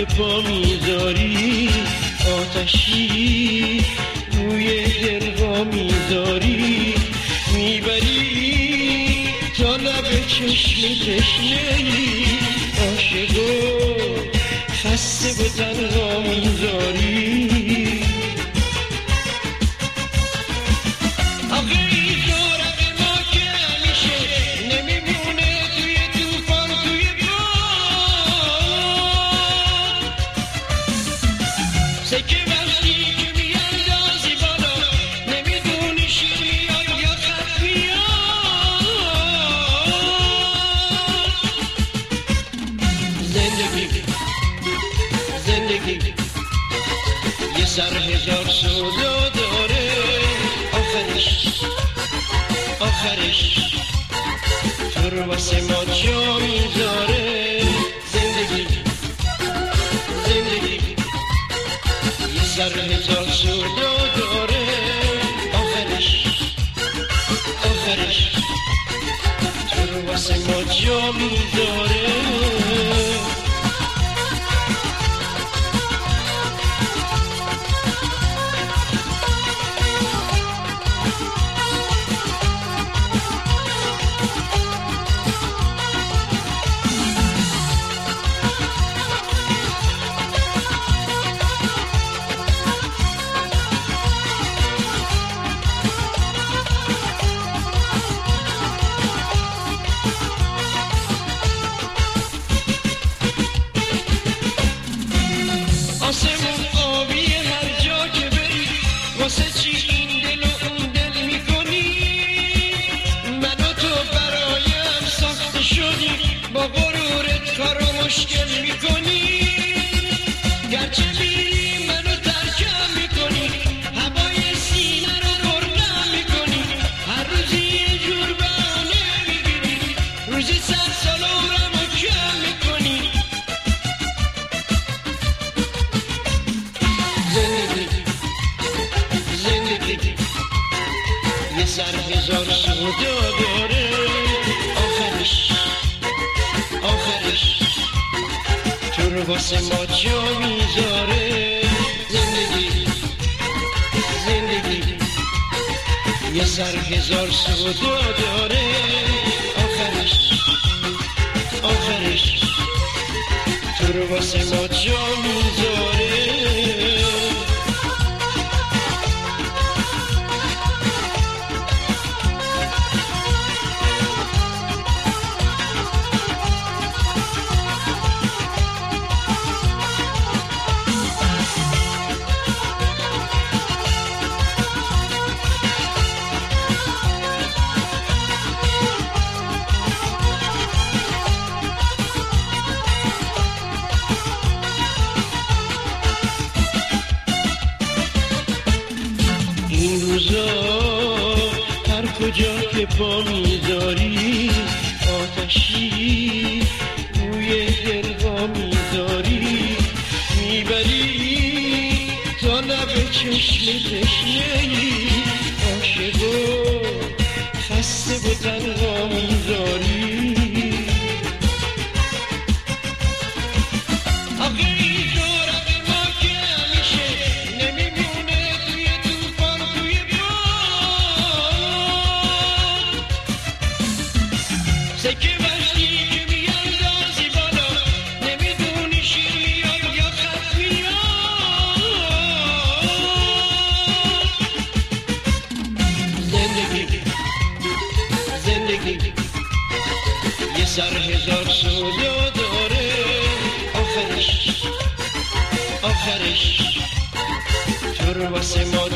پا میذاری، آتشی روی دلها میذاری، میبری تا لب چشم تشنه‌ای، عاشقو خسته و تنها میذاری. یه سر هزار سودا داره، آخرش تو رو واسه ما جا میذاره. زندگی یه سر هزار سودا داره، آخرش تو رو واسه ما جا میذاره. آسمون آبی هر جا که بری، واسه چی این دل و اون دل میکنی؟ من و تو برایم ساخته شدی، با غرورت کار و مشکل میکنی. گرچه میری منو ترکم میکنی، هوای سینه رو بردم میکنی. هر روزی یه جور بهانه میگیری، روزی 100 سال عمرمو کم میکنی. زندگی یه سر هزار سودا داره، آخرش تو رو واسه ما جا میذاره. زندگی یه سر هزار سودا داره، آخرش تو رو واسه ما جا میذاره. این روزا هر کجا که پا میذاری، آتشی روی دلها میذاری، میبری تا لب چشم تشنه‌ای، عاشقو خسته و تنها میذاری. سکه وقتی که میاندازی بالا، نمیدونی شیر میاد یا خط میاد. زندگی یه سر هزار سودا داره، آخرش تو رو واسه ما